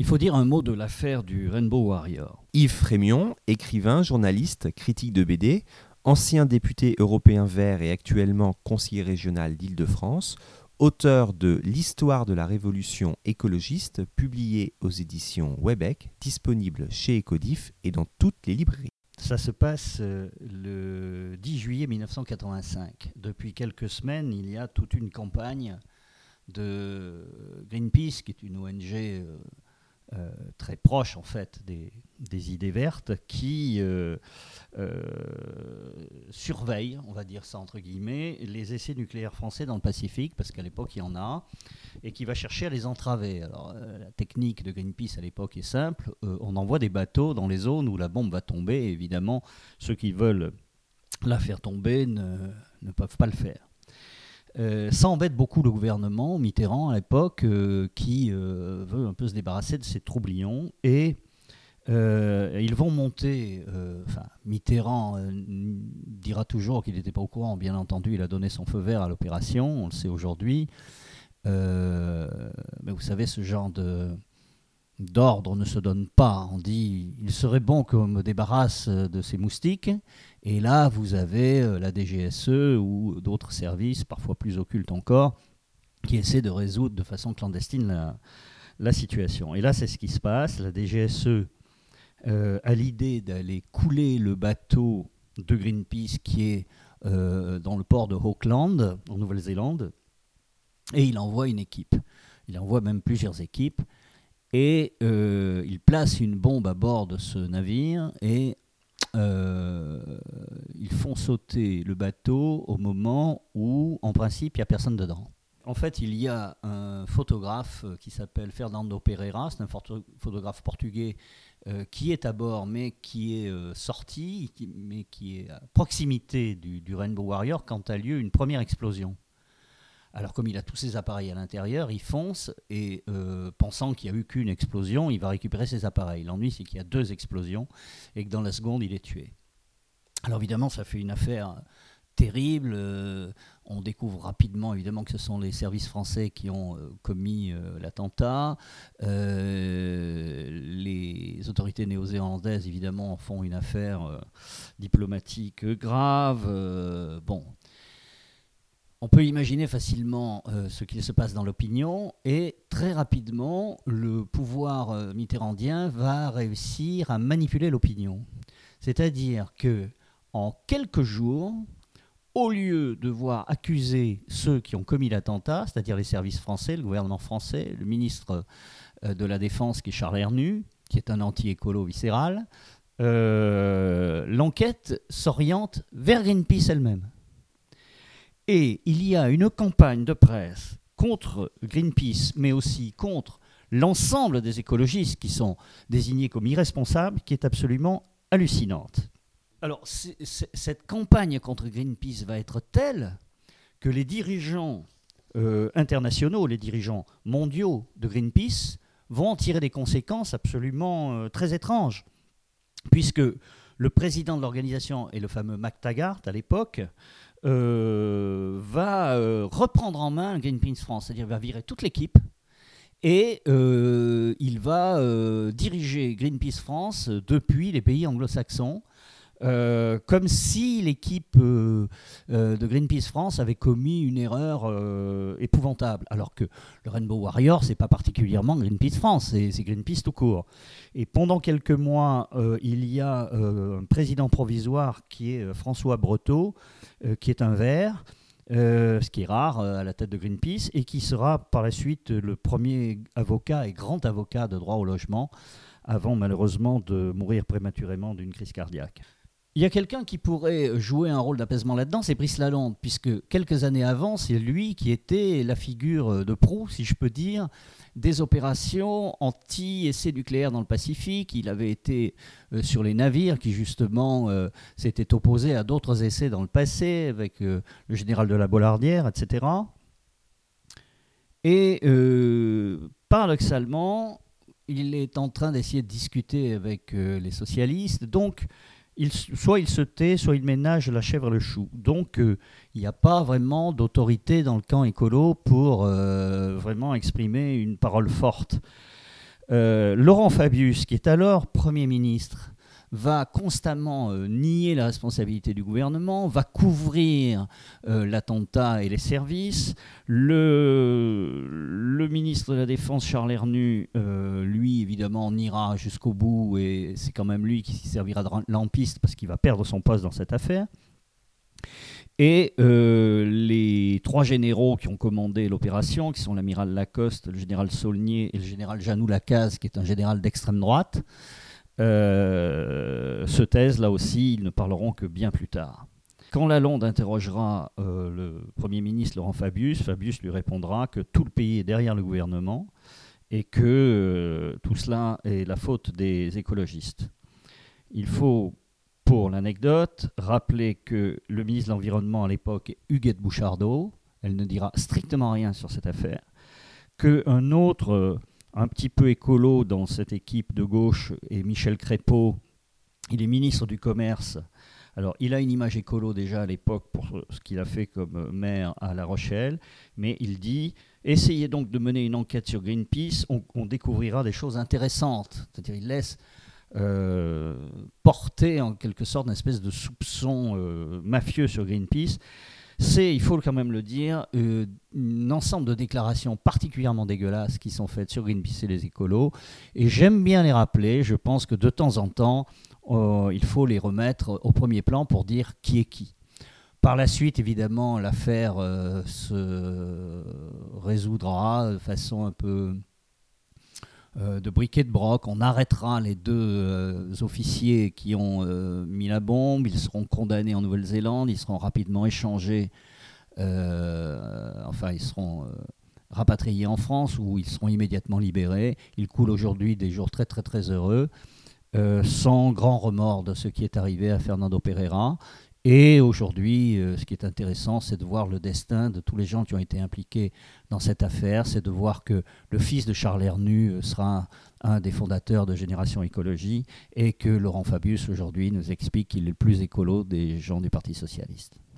faut dire un mot de l'affaire du Rainbow Warrior. Yves Frémion, écrivain, journaliste, critique de BD, ancien député européen vert et actuellement conseiller régional d'Île-de-France, auteur de L'histoire de la révolution écologiste, publié aux éditions Webec, disponible chez Ecodif et dans toutes les librairies. Ça se passe le 10 juillet 1985. Depuis quelques semaines, il y a toute une campagne de Greenpeace, qui est une ONG très proche en fait des idées vertes, qui surveille, on va dire ça entre guillemets, les essais nucléaires français dans le Pacifique, parce qu'à l'époque il y en a, et qui va chercher à les entraver. Alors la technique de Greenpeace à l'époque est simple, on envoie des bateaux dans les zones où la bombe va tomber, et évidemment ceux qui veulent la faire tomber ne peuvent pas le faire. Ça embête beaucoup le gouvernement, Mitterrand à l'époque, qui veut un peu se débarrasser de ces troublions. Et ils vont monter, Mitterrand dira toujours qu'il n'était pas au courant, bien entendu, il a donné son feu vert à l'opération, on le sait aujourd'hui. Mais vous savez, ce genre d'ordre ne se donne pas. On dit, il serait bon qu'on me débarrasse de ces moustiques. Et là, vous avez la DGSE ou d'autres services, parfois plus occultes encore, qui essaient de résoudre de façon clandestine la situation. Et là, c'est ce qui se passe. La DGSE a l'idée d'aller couler le bateau de Greenpeace qui est dans le port de Auckland, en Nouvelle-Zélande, et il envoie une équipe. Il envoie même plusieurs équipes, et il place une bombe à bord de ce navire, et ils font sauter le bateau au moment où, en principe, il n'y a personne dedans. En fait, il y a un photographe qui s'appelle Fernando Pereira, c'est un photographe portugais qui est à bord, mais qui est sorti, mais qui est à proximité du Rainbow Warrior quand a lieu une première explosion. Alors comme il a tous ses appareils à l'intérieur, il fonce et pensant qu'il n'y a eu qu'une explosion, il va récupérer ses appareils. L'ennui, c'est qu'il y a 2 explosions et que dans la seconde, il est tué. Alors évidemment, ça fait une affaire terrible. On découvre rapidement, évidemment, que ce sont les services français qui ont commis l'attentat. Les autorités néo-zélandaises, évidemment, en font une affaire diplomatique grave. On peut imaginer facilement ce qu'il se passe dans l'opinion, et très rapidement, le pouvoir mitterrandien va réussir à manipuler l'opinion. C'est-à-dire qu'en quelques jours, au lieu de voir accuser ceux qui ont commis l'attentat, c'est-à-dire les services français, le gouvernement français, le ministre de la Défense qui est Charles Hernu, qui est un anti-écolo viscéral, l'enquête s'oriente vers Greenpeace elle-même. Et il y a une campagne de presse contre Greenpeace, mais aussi contre l'ensemble des écologistes qui sont désignés comme irresponsables, qui est absolument hallucinante. Alors, cette campagne contre Greenpeace va être telle que les dirigeants internationaux, les dirigeants mondiaux de Greenpeace vont en tirer des conséquences absolument très étranges, puisque le président de l'organisation est le fameux McTaggart à l'époque, va reprendre en main Greenpeace France, c'est-à-dire il va virer toute l'équipe et il va diriger Greenpeace France depuis les pays anglo-saxons, comme si l'équipe de Greenpeace France avait commis une erreur épouvantable, alors que le Rainbow Warrior, c'est pas particulièrement Greenpeace France, c'est Greenpeace tout court. Et pendant quelques mois, il y a un président provisoire qui est François Breteau, qui est un vert, ce qui est rare à la tête de Greenpeace, et qui sera par la suite le premier avocat et grand avocat de droit au logement, avant malheureusement de mourir prématurément d'une crise cardiaque. Il y a quelqu'un qui pourrait jouer un rôle d'apaisement là-dedans, c'est Brice Lalonde, puisque quelques années avant, c'est lui qui était la figure de proue, si je peux dire, des opérations anti-essais nucléaires dans le Pacifique. Il avait été sur les navires qui, justement, s'étaient opposés à d'autres essais dans le passé, avec le général de la Bollardière, etc. Et paradoxalement, il est en train d'essayer de discuter avec les socialistes, donc soit il se tait, soit il ménage la chèvre et le chou. Donc, il n'y a pas vraiment d'autorité dans le camp écolo pour vraiment exprimer une parole forte. Laurent Fabius, qui est alors Premier ministre, va constamment nier la responsabilité du gouvernement, va couvrir l'attentat et les services. Le ministre de la Défense, Charles Hernu, lui, évidemment, niera jusqu'au bout, et c'est quand même lui qui servira de lampiste parce qu'il va perdre son poste dans cette affaire. Et les 3 généraux qui ont commandé l'opération, qui sont l'amiral Lacoste, le général Saulnier et le général Janou Lacaze, qui est un général d'extrême droite, se taisent là aussi, ils ne parleront que bien plus tard. Quand Lalonde interrogera le Premier ministre Laurent Fabius, Fabius lui répondra que tout le pays est derrière le gouvernement et que tout cela est la faute des écologistes. Il faut, pour l'anecdote, rappeler que le ministre de l'Environnement à l'époque est Huguette Bouchardot, elle ne dira strictement rien sur cette affaire, qu'un autre un petit peu écolo dans cette équipe de gauche est Michel Crépeau, il est ministre du Commerce. Alors, il a une image écolo déjà à l'époque pour ce qu'il a fait comme maire à La Rochelle, mais il dit « Essayez donc de mener une enquête sur Greenpeace, on découvrira des choses intéressantes. » C'est-à-dire il laisse porter en quelque sorte une espèce de soupçon mafieux sur Greenpeace. C'est, il faut quand même le dire, un ensemble de déclarations particulièrement dégueulasses qui sont faites sur Greenpeace et les écolos. Et j'aime bien les rappeler. Je pense que de temps en temps, il faut les remettre au premier plan pour dire qui est qui. Par la suite, évidemment, l'affaire se résoudra de façon un peu de briquet de broc. On arrêtera les 2 officiers qui ont mis la bombe. Ils seront condamnés en Nouvelle-Zélande. Ils seront rapidement échangés. Ils seront rapatriés en France où ils seront immédiatement libérés. Ils coulent aujourd'hui des jours très très très heureux, sans grand remords de ce qui est arrivé à Fernando Pereira. Et aujourd'hui, ce qui est intéressant, c'est de voir le destin de tous les gens qui ont été impliqués dans cette affaire. C'est de voir que le fils de Charles Hernu sera un des fondateurs de Génération Écologie et que Laurent Fabius, aujourd'hui, nous explique qu'il est le plus écolo des gens du Parti socialiste.